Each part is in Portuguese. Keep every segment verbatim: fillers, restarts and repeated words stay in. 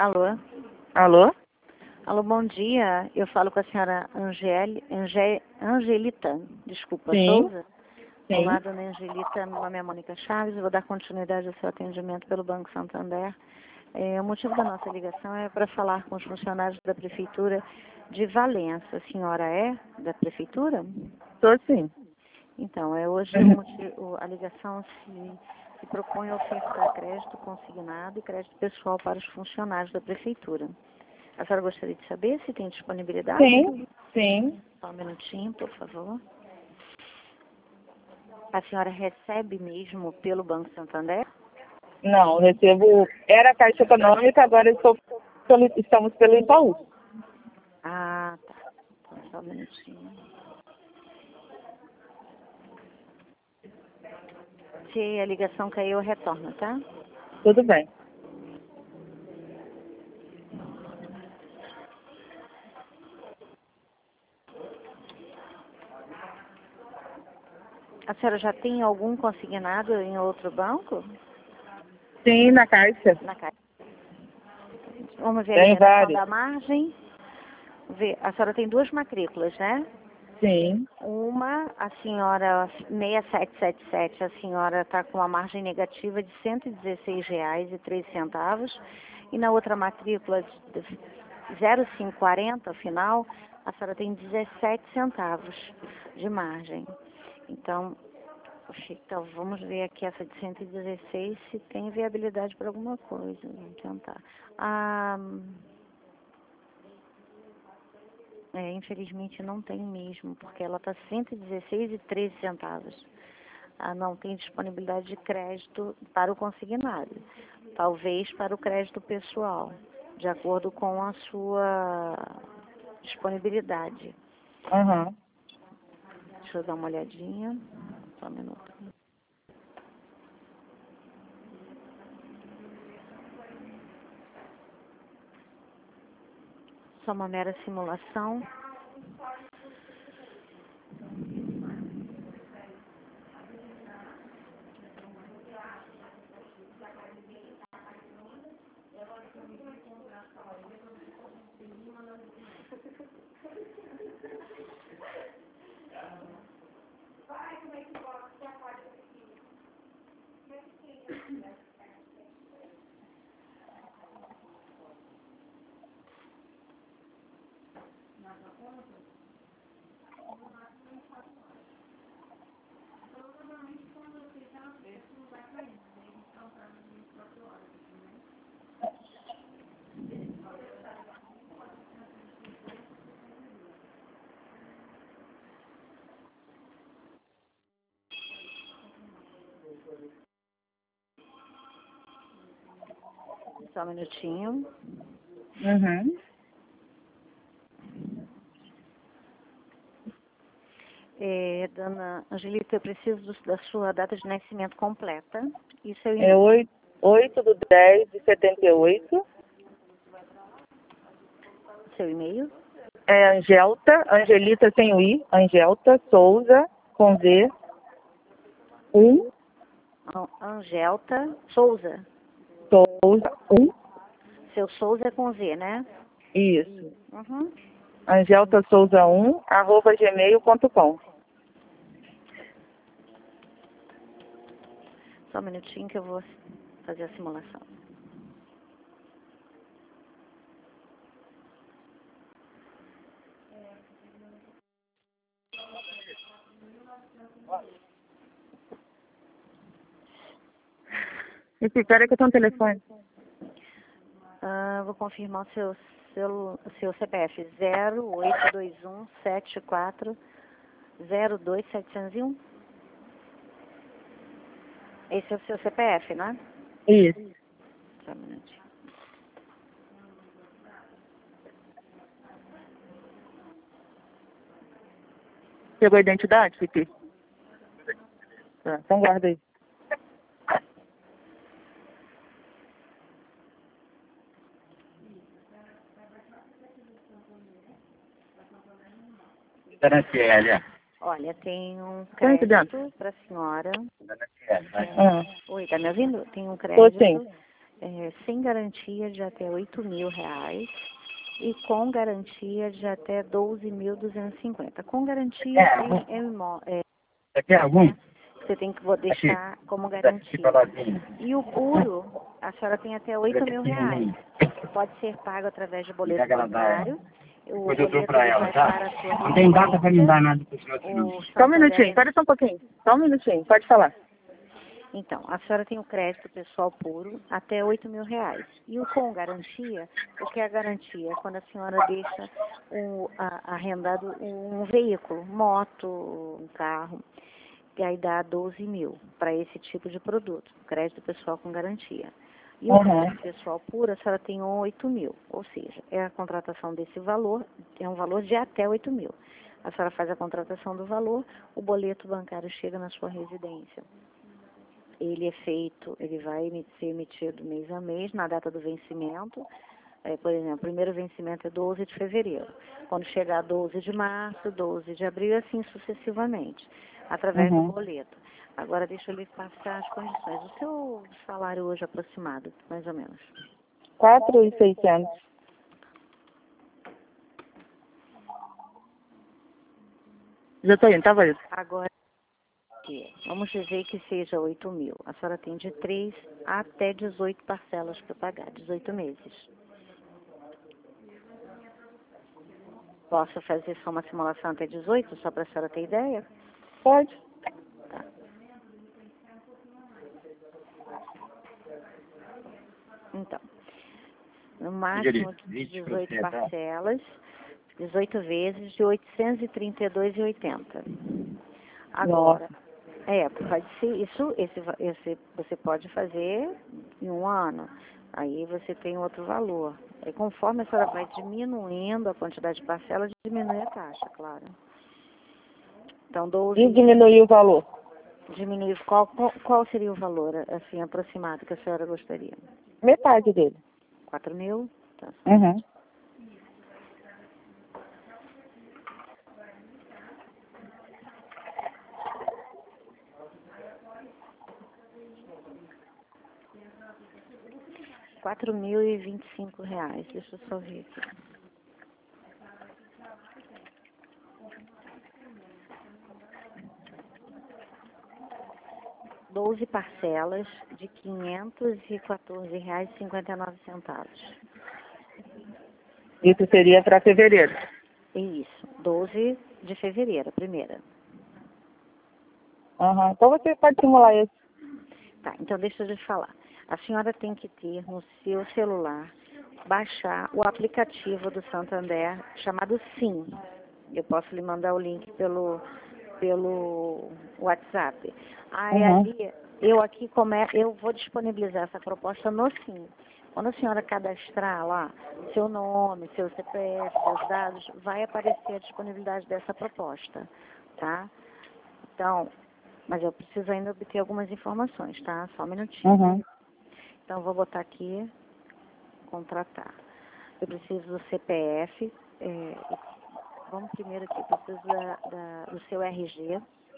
Alô? Alô? Alô, bom dia. Eu falo com a senhora Angeli, Ange, Angelita, desculpa, Sim. Souza. Sim. Olá, dona Angelita, meu nome é Mônica Chaves, eu vou dar continuidade ao seu atendimento pelo Banco Santander. É, o motivo da nossa ligação é para falar com os funcionários da Prefeitura de Valença. A senhora é da Prefeitura? Tô sim. Então, é hoje o motivo, a ligação se, se propõe a ofertar crédito consignado e crédito pessoal para os funcionários da Prefeitura. A senhora gostaria de saber se tem disponibilidade? Sim, sim. Só um minutinho, por favor. A senhora recebe mesmo pelo Banco Santander? Não, recebo. Era a Caixa Econômica, agora eu estou pelo, estamos pelo Itaú. Ah, tá. Então, só um minutinho. Se a ligação cair, eu retorno, tá? Tudo bem. A senhora já tem algum consignado em outro banco? Sim, na Caixa. Na Caixa. Vamos ver a Tem liberação vários. da margem. Ver. A senhora tem duas matrículas, né? Sim. Uma, a senhora seis sete sete sete, a senhora está com uma margem negativa de cento e dezesseis reais e três centavos. E na outra matrícula zero cinco quarenta, final, a senhora tem dezessete centavos de margem. Então, oxe, então, vamos ver aqui essa de cento e dezesseis se tem viabilidade para alguma coisa. Vamos tentar. Ah, É, infelizmente não tem mesmo, porque ela está cento e dezesseis e treze centavos. Ah, não tem disponibilidade de crédito para o consignado. Talvez para o crédito pessoal, de acordo com a sua disponibilidade. Aham. Deixa eu dar uma olhadinha. Só um minuto. Só uma mera simulação. Só um minutinho. Uhum. É, dona Angelita, eu preciso do- da sua data de nascimento completa e seu É e-mail. oito do dez de setenta e oito. Seu e-mail? É Angelta, Angelita sem o I, Angelta Souza, com Z, um, An- Angelta Souza. Souza, um, Seu Souza é com Z, né? isso. Uhum. Angelta Souza um, arroba gmail ponto com. Só um minutinho que eu vou fazer a simulação. Esse cara que eu tô no telefone. Ah, vou confirmar o seu, seu, o seu C P F. zero oito dois um sete quatro zero dois sete zero um. Esse é o seu C P F, né? Isso. Só um minutinho. Pegou a identidade, Fifi? Tá, então guarda aí. Dona Célia. Olha, tem um Tá aqui dentro. crédito para a senhora. Dona Célia, vai. Ah, Oi, tá me ouvindo? Tem um tô sim. crédito é, sem garantia de até oito mil reais e com garantia de até doze mil duzentos e cinquenta. Com garantia é, é, é, Aqui é algum? né? Você tem que vou deixar como garantia. E o puro, a senhora tem até oito mil reais. Pode ser pago através de boleto bancário. O Depois eu dou boleto pra ele ela, vai tá? para a sua Não tem data pra me dar residência. nada pro senhor, não. O Só um minutinho, Santander- pera só um pouquinho. Só um minutinho, pode falar. Então, a senhora tem o crédito pessoal puro até oito mil reais. E o com garantia, o que é a garantia? É quando a senhora deixa um, a, arrendado um veículo, moto, um carro, e aí dá doze mil para esse tipo de produto, crédito pessoal com garantia. E o Uhum. crédito pessoal puro, a senhora tem oito mil, ou seja, é a contratação desse valor, é um valor de até oito mil. A senhora faz a contratação do valor, o boleto bancário chega na sua residência. Ele é feito, ele vai ser emitido mês a mês, na data do vencimento. É, por exemplo, o primeiro vencimento é doze de fevereiro. Quando chegar doze de março, doze de abril, assim sucessivamente, através Uhum. do boleto. Agora, deixa eu lhe passar as condições. O seu salário hoje aproximado, mais ou menos? quatro mil e seiscentos. Já tô indo, tá, Vanessa? Agora, vamos dizer que seja oito mil. A senhora tem de três até dezoito parcelas para pagar, dezoito meses. Posso fazer só uma simulação até dezoito, só para a senhora ter ideia? Pode. Tá. Então, no máximo de dezoito parcelas, dezoito vezes de oitocentos e trinta e dois reais e oitenta centavos. Agora, é, pode ser isso, esse, esse você pode fazer em um ano, aí você tem outro valor. Aí, conforme a senhora vai diminuindo a quantidade de parcelas, diminui a taxa, claro. Então, doze... E diminuir o valor? Diminuir, qual, qual, qual seria o valor, assim, aproximado que a senhora gostaria? Metade dele. quatro mil? Tá. Uhum. quatro mil e vinte e cinco reais, deixa eu só ver aqui. doze parcelas de quinhentos e quatorze reais e cinquenta e nove centavos. Isso seria para fevereiro. Isso, doze de fevereiro, a primeira. Uhum. Então você pode simular esse. Tá, então deixa eu te falar. A senhora tem que ter no seu celular, baixar o aplicativo do Santander chamado Sim. Eu posso lhe mandar o link pelo, pelo WhatsApp. Aí Uhum. ali, eu aqui come, eu vou disponibilizar essa proposta no Sim. Quando a senhora cadastrar lá seu nome, seu C P F, seus dados, vai aparecer a disponibilidade dessa proposta, tá? Então, mas eu preciso ainda obter algumas informações, tá? Só um minutinho. Uhum. Então, eu vou botar aqui, contratar. Eu preciso do C P F, é, vamos primeiro aqui, preciso da, da, do seu R G,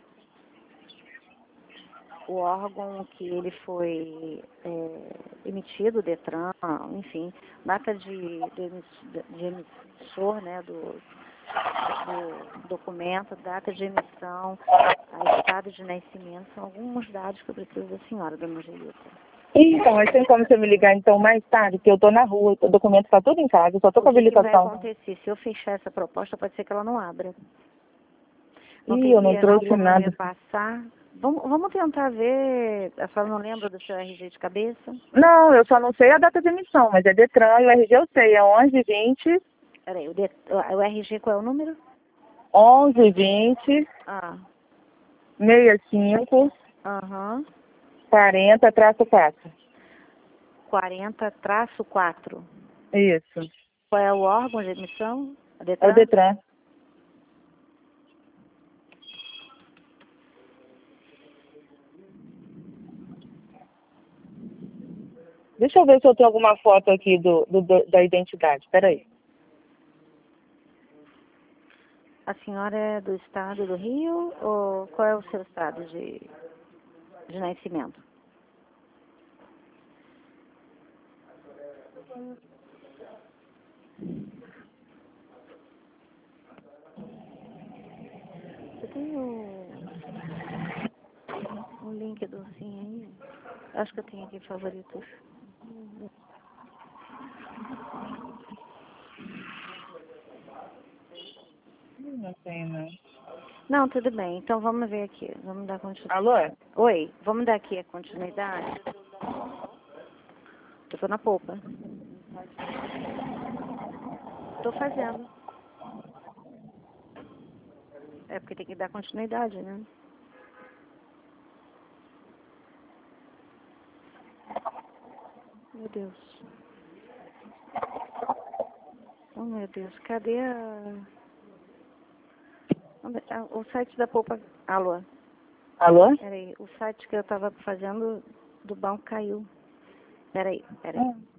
o órgão que ele foi é, emitido, Detran, enfim, data de, de, de emissor, né, do, do documento, data de emissão, a estado de nascimento, são alguns dados que eu preciso da senhora, dona Angelita. Então, mas tem como você me ligar então mais tarde, porque eu tô na rua, o documento tá tudo em casa, eu só tô com a O que, que vai habilitação. acontecer? Se eu fechar essa proposta, pode ser que ela não abra. Não Ih, eu não teria trouxe como nada. me passar. Vamos, vamos tentar ver. A senhora não lembra do seu R G de cabeça? Não, eu só não sei a data de emissão, mas é Detran e o R G eu sei, é onze vinte, Peraí, o, de, o R G qual é o número? onze vinte, Ah, sessenta e cinco, aham. quarenta, traço quatro. quarenta traço quatro. Isso. Qual é o órgão de emissão? A É o Detran? Detran. Deixa eu ver se eu tenho alguma foto aqui do, do, do da identidade. Peraí. A senhora é do estado do Rio ou qual é o seu estado de, de nascimento? Você tem o, o link do sim aí? Acho que eu tenho aqui favoritos. Não tem, não. Não, tudo bem. Então vamos ver aqui. Vamos dar continuidade. Alô? Oi, vamos dar aqui a continuidade. Eu tô na polpa. Tô fazendo. É porque tem que dar continuidade, né? Meu Deus. Oh, meu Deus. Cadê a... O site da polpa... Alô? Alô? Peraí. O site que eu tava fazendo do banco caiu. Peraí, peraí. Ah.